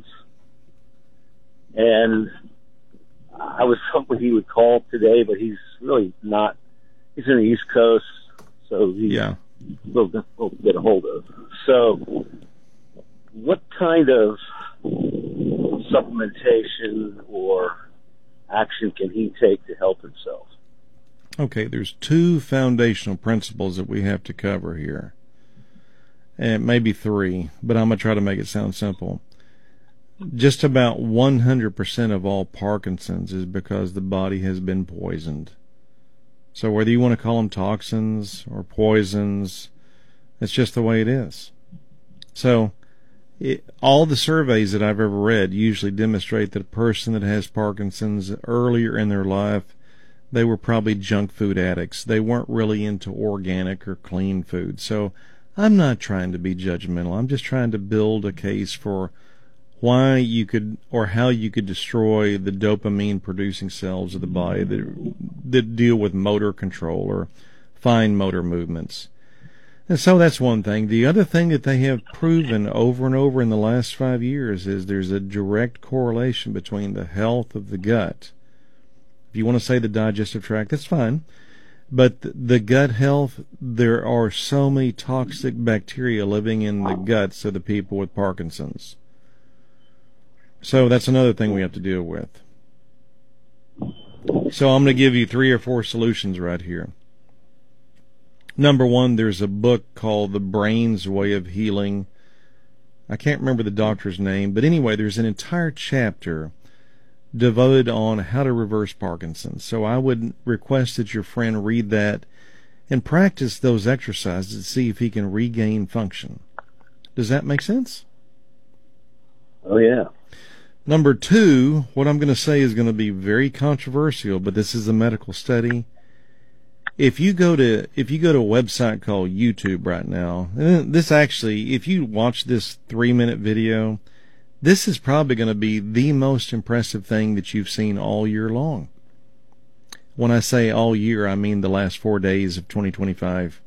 And I was hoping he would call today, but he's really not. He's in the East Coast, so he's Yeah. a little difficult to get a hold of. So what kind of supplementation or action can he take to help himself? Okay, there's two foundational principles that we have to cover here. And maybe three, but I'm going to try to make it sound simple. Just about one hundred percent of all Parkinson's is because the body has been poisoned. So whether you want to call them toxins or poisons, it's just the way it is. So it, all the surveys that I've ever read usually demonstrate that a person that has Parkinson's earlier in their life, they were probably junk food addicts. They weren't really into organic or clean food. So I'm not trying to be judgmental. I'm just trying to build a case for why you could or how you could destroy the dopamine producing cells of the body that, that deal with motor control or fine motor movements. And so that's one thing. The other thing that they have proven over and over in the last five years is there's a direct correlation between the health of the gut. If you want to say the digestive tract, that's fine. But the gut health, there are so many toxic bacteria living in the guts of the people with Parkinson's. So that's another thing we have to deal with. So I'm going to give you three or four solutions right here. Number one, there's a book called The Brain's Way of Healing. I can't remember the doctor's name, but anyway, there's an entire chapter devoted on how to reverse Parkinson's. So I would request that your friend read that and practice those exercises to see if he can regain function. Does that make sense? Oh, yeah. Number two, what I'm going to say is going to be very controversial, but this is a medical study. If you go to if you go to a website called YouTube right now, and this actually, if you watch this three-minute video, this is probably going to be the most impressive thing that you've seen all year long. When I say all year, I mean the last four days of twenty twenty-five.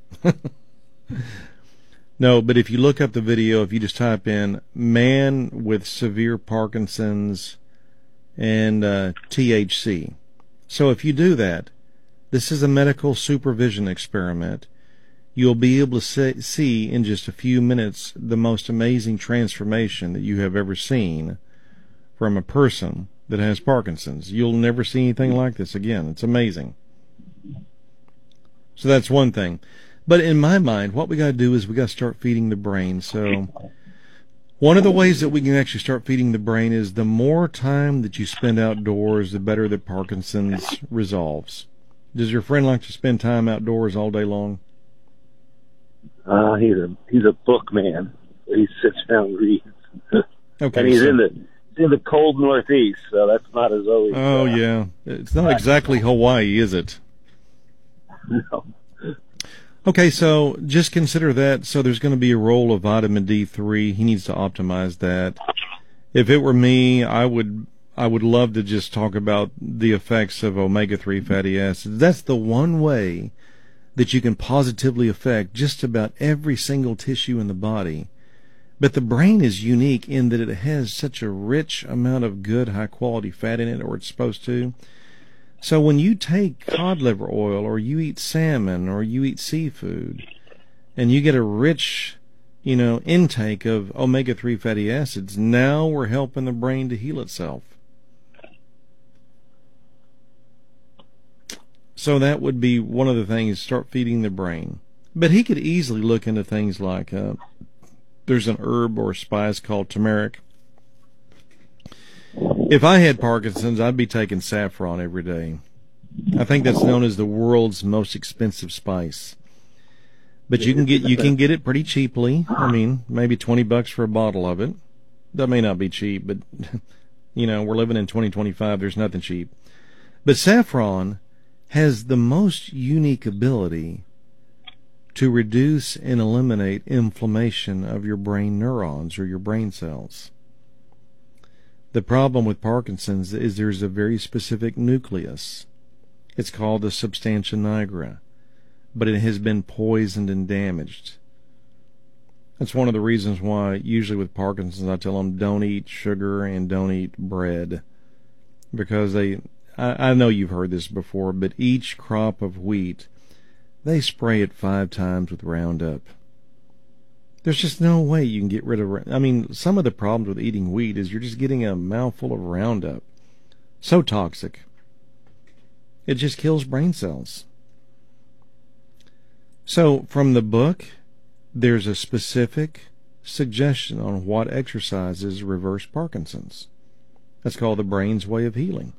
No, but if you look up the video, if you just type in man with severe Parkinson's and uh, T H C. So if you do that, this is a medical supervision experiment. You'll be able to see in just a few minutes the most amazing transformation that you have ever seen from a person that has Parkinson's. You'll never see anything like this again. It's amazing. So that's one thing. But in my mind, what we got to do is we got to start feeding the brain. So one of the ways that we can actually start feeding the brain is the more time that you spend outdoors, the better that Parkinson's resolves. Does your friend like to spend time outdoors all day long? Uh, he's a he's a book man. He sits down and reads. Okay, and he's so, in the he's in the cold Northeast, so that's not as always. Oh uh, yeah, it's not exactly Hawaii, is it? No. Okay, so just consider that. So there's going to be a role of vitamin D three. He needs to optimize that. If it were me, I would I would love to just talk about the effects of omega three fatty acids. That's the one way that you can positively affect just about every single tissue in the body. But the brain is unique in that it has such a rich amount of good, high-quality fat in it, or it's supposed to. So when you take cod liver oil, or you eat salmon, or you eat seafood, and you get a rich, you know, intake of omega three fatty acids, now we're helping the brain to heal itself. So that would be one of the things, start feeding the brain. But he could easily look into things like, uh, there's an herb or spice called turmeric. If I had Parkinson's, I'd be taking saffron every day. I think that's known as the world's most expensive spice. But you can get you can get it pretty cheaply. I mean, maybe twenty bucks for a bottle of it. That may not be cheap, but you know, we're living in twenty twenty-five. There's nothing cheap. But saffron has the most unique ability to reduce and eliminate inflammation of your brain neurons or your brain cells. The problem with Parkinson's is there's a very specific nucleus. It's called the substantia nigra, but it has been poisoned and damaged. That's one of the reasons why usually with Parkinson's I tell them don't eat sugar and don't eat bread, because they I, I know you've heard this before, but each crop of wheat, they spray it five times with Roundup. There's just no way you can get rid of, I mean, some of the problems with eating wheat is you're just getting a mouthful of Roundup. So toxic. It just kills brain cells. So from the book, there's a specific suggestion on what exercises reverse Parkinson's. That's called the brain's way of healing.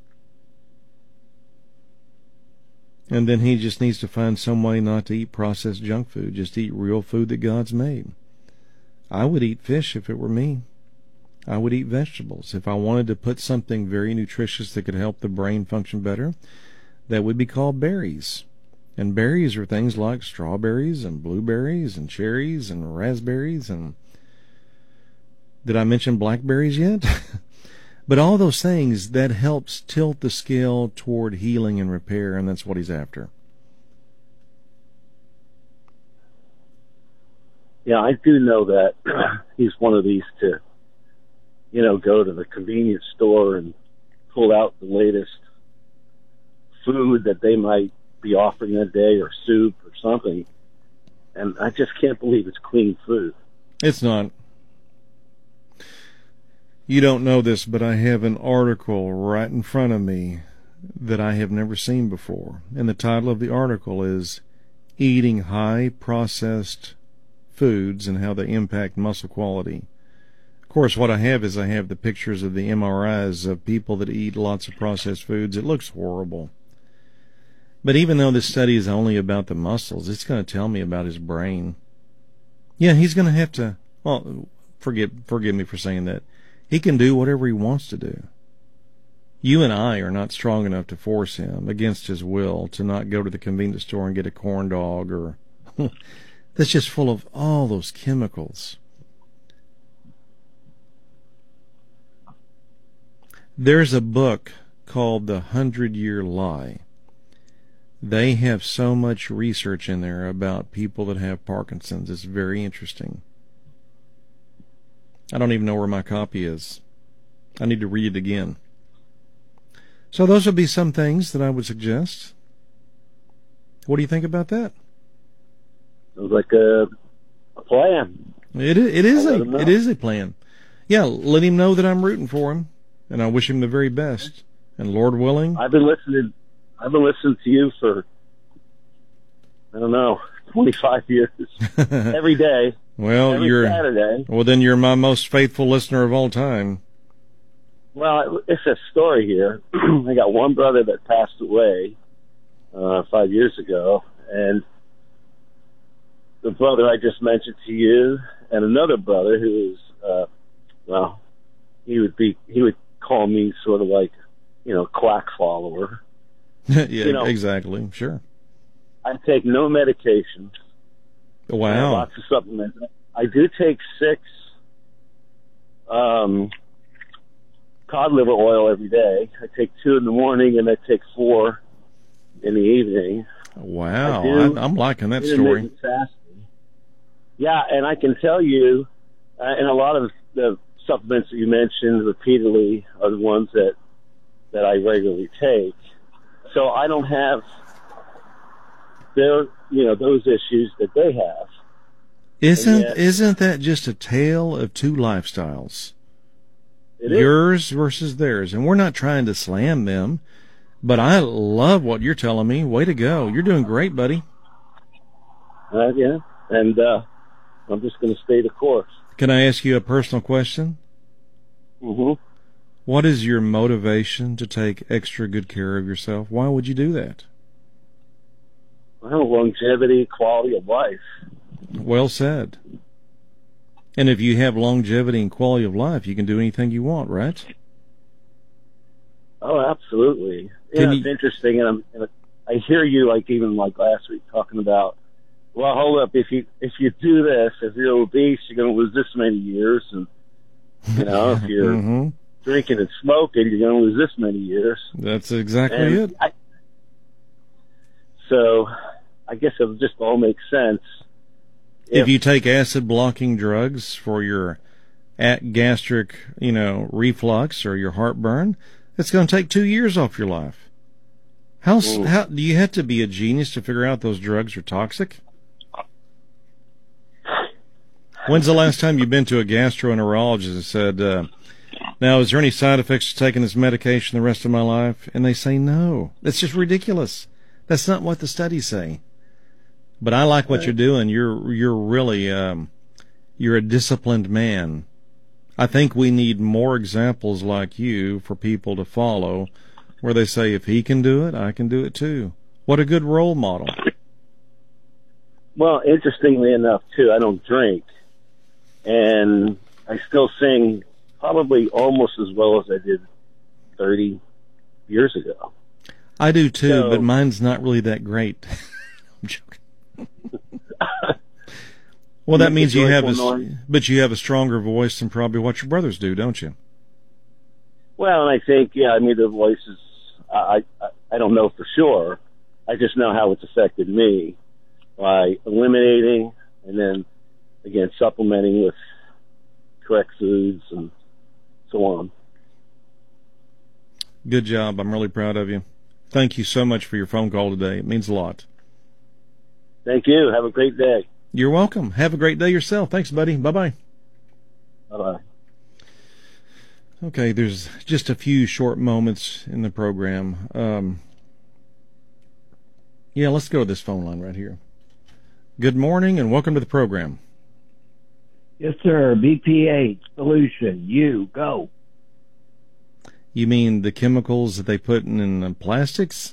And then he just needs to find some way not to eat processed junk food, just eat real food that God's made. I would eat fish if it were me. I would eat vegetables. If I wanted to put something very nutritious that could help the brain function better, that would be called berries. And berries are things like strawberries and blueberries and cherries and raspberries and... Did I mention blackberries yet? But all those things, that helps tilt the scale toward healing and repair, and that's what he's after. Yeah, I do know that he's one of these to, you know, go to the convenience store and pull out the latest food that they might be offering that day, or soup or something. And I just can't believe it's clean food. It's not. You don't know this, but I have an article right in front of me that I have never seen before. And the title of the article is Eating High Processed Foods and How They Impact Muscle Quality. Of course, what I have is I have the pictures of the M R Is of people that eat lots of processed foods. It looks horrible. But even though this study is only about the muscles, it's going to tell me about his brain. Yeah, he's going to have to, well, forgive, forgive me for saying that. He can do whatever he wants to do. You and I are not strong enough to force him against his will to not go to the convenience store and get a corn dog, or that's just full of all those chemicals. There's a book called The Hundred Year Lie. They have so much research in there about people that have Parkinson's. It's very interesting. I don't even know where my copy is. I need to read it again. So those would be some things that I would suggest. What do you think about that? Sounds like a, a plan. It is, it is I'll a it is a plan. Yeah, let him know that I'm rooting for him, and I wish him the very best. And Lord willing, I've been listening. I've been listening to you for I don't know twenty-five years every day. Well, every you're Saturday. Well, then you're my most faithful listener of all time. Well, it's a story here. I got one brother that passed away uh, five years ago, and the brother I just mentioned to you, and another brother who is, uh, well, he would be, he would call me sort of like, you know, quack follower. Yeah, you know, exactly. Sure. I take no medications. Wow. Lots of supplements. I do take six um, cod liver oil every day. I take two in the morning, and I take four in the evening. Wow. I I, I'm liking that story. Fasting. Yeah, and I can tell you, uh, and a lot of the supplements that you mentioned repeatedly are the ones that, that I regularly take. So I don't have their, you know, those issues that they have. Isn't yet, isn't that just a tale of two lifestyles? It is. Yours versus theirs. And we're not trying to slam them, but I love what you're telling me. Way to go. You're doing great, buddy. Uh, yeah, and uh, I'm just going to stay the course. Can I ask you a personal question? Mm-hmm. What is your motivation to take extra good care of yourself? Why would you do that? Well, longevity, quality of life. Well said. And if you have longevity and quality of life, you can do anything you want, right? Oh, absolutely. Can Yeah, you- it's interesting, and, I'm, and I hear you, like even like last week, talking about, well, hold up, if you if you do this, if you're obese, you're going to lose this many years, and you know, if you're mm-hmm. drinking and smoking, you're going to lose this many years. That's exactly And it. I, so, I guess it just all makes sense. If you take acid blocking drugs for your at gastric, you know, reflux or your heartburn, it's going to take two years off your life. How, Mm. how do you have to be a genius to figure out those drugs are toxic? When's the last time you've been to a gastroenterologist and said, uh, now, is there any side effects to taking this medication the rest of my life? And they say no. That's just ridiculous. That's not what the studies say. But I like what you're doing. You're you're really um, you're a disciplined man. I think we need more examples like you for people to follow, where they say, if he can do it, I can do it too. What a good role model. Well, interestingly enough, too, I don't drink, and I still sing probably almost as well as I did thirty years ago. I do too, So- but mine's not really that great. I'm joking. Well, that means you have a, Joyful noise. but you have a stronger voice than probably what your brothers do, don't you? Well, and I think, yeah, I mean, the voices, I, I, I don't know for sure. I just know how it's affected me by eliminating and then, again, supplementing with correct foods and so on. Good job. I'm really proud of you. Thank you so much for your phone call today. It means a lot. Thank you. Have a great day. You're welcome. Have a great day yourself. Thanks, buddy. Bye-bye. Bye-bye. Okay, there's just a few short moments in the program. Um, yeah, let's go to this phone line right here. Good morning and welcome to the program. Yes, sir. B P A solution. You go. You mean the chemicals that they put in, in the plastics?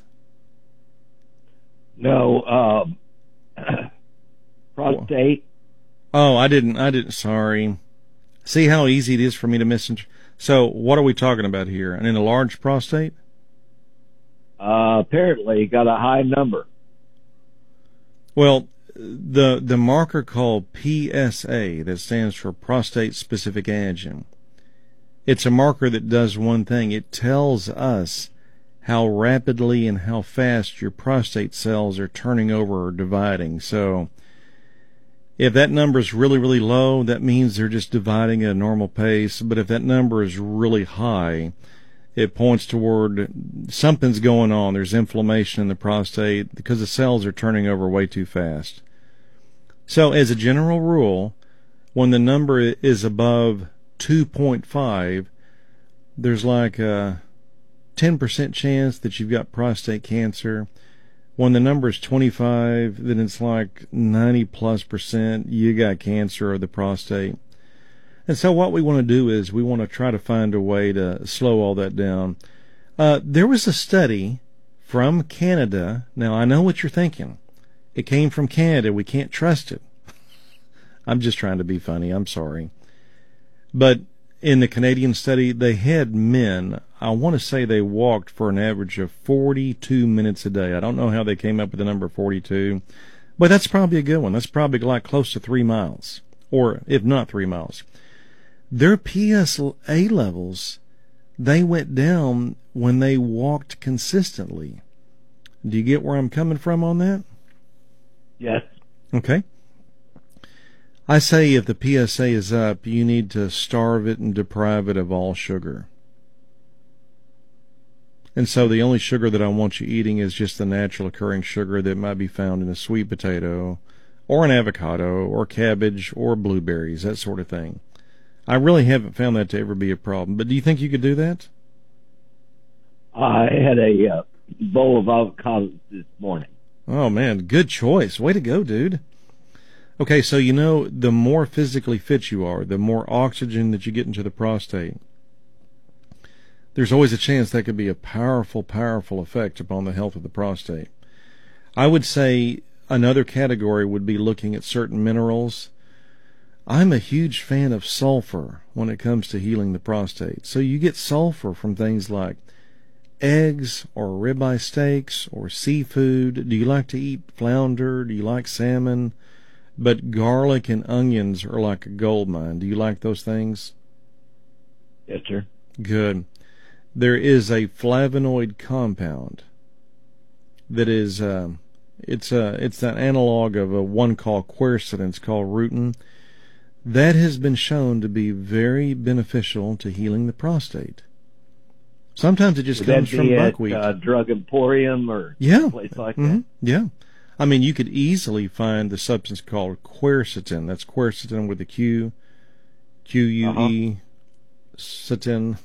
No, um, prostate. Oh, I didn't. I didn't. Sorry. See how easy it is for me to miss. So, what are we talking about here? An enlarged prostate? Uh, apparently got a high number. Well, the the marker called P S A, that stands for prostate specific antigen, It's a marker that does one thing. It tells us how rapidly and how fast your prostate cells are turning over or dividing. So if that number is really, really low, that means they're just dividing at a normal pace. But if that number is really high, it points toward something's going on. There's inflammation in the prostate because the cells are turning over way too fast. So as a general rule, when the number is above two point five, there's like a ten percent chance that you've got prostate cancer. When the number is twenty-five, then it's like ninety plus percent you got cancer of the prostate. And so what we want to do is we want to try to find a way to slow all that down. Uh, there was a study from Canada. Now, I know what you're thinking. It came from Canada. We can't trust it. I'm just trying to be funny. I'm sorry. But in the Canadian study, they had men, I want to say they walked for an average of forty-two minutes a day. I don't know how they came up with the number forty-two, but that's probably a good one. That's probably like close to three miles, or if not three miles. Their P S A levels, they went down when they walked consistently. Do you get where I'm coming from on that? Yes. Okay. I say if the P S A is up, you need to starve it and deprive it of all sugar. And so the only sugar that I want you eating is just the natural occurring sugar that might be found in a sweet potato or an avocado or cabbage or blueberries, that sort of thing. I really haven't found that to ever be a problem. But do you think you could do that? I had a uh, bowl of avocados this morning. Oh, man, good choice. Way to go, dude. Okay, so you know, the more physically fit you are, the more oxygen that you get into the prostate, there's always a chance that could be a powerful, powerful effect upon the health of the prostate. I would say another category would be looking at certain minerals. I'm a huge fan of sulfur when it comes to healing the prostate. So you get sulfur from things like eggs or ribeye steaks or seafood. Do you like to eat flounder? Do you like salmon? But garlic and onions are like a gold mine. Do you like those things? Yes, sir. Good. There is a flavonoid compound that is, uh, it's a, it's an analog of a one called quercetin. It's called rutin. That has been shown to be very beneficial to healing the prostate. Sometimes it just Would comes that from be buckwheat. At, uh, Drug Emporium or yeah. a place like mm-hmm. that? Yeah. I mean, you could easily find the substance called quercetin. That's quercetin with a Q, Q U E, uh-huh. cetin.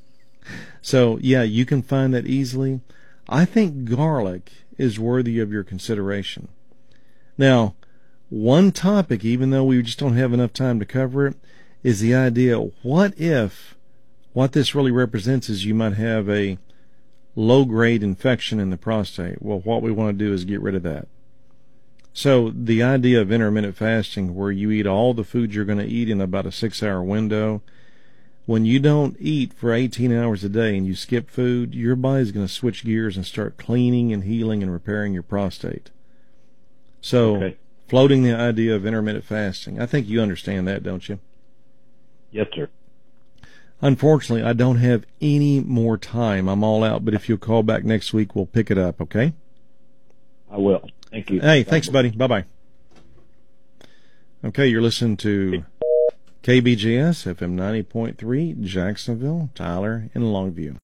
So, yeah, you can find that easily. I think garlic is worthy of your consideration. Now, one topic, even though we just don't have enough time to cover it, is the idea, what if what this really represents is you might have a low-grade infection in the prostate? Well, what we want to do is get rid of that. So the idea of intermittent fasting, where you eat all the food you're going to eat in about a six-hour window, when you don't eat for eighteen hours a day and you skip food, your body's going to switch gears and start cleaning and healing and repairing your prostate. So okay. Floating the idea of intermittent fasting, I think you understand that, don't you? Yes, sir. Unfortunately, I don't have any more time. I'm all out, but if you'll call back next week, we'll pick it up, okay? I will. Thank you. Hey, thanks, buddy. Bye-bye. Okay, you're listening to K B G S, F M ninety point three, Jacksonville, Tyler, and Longview.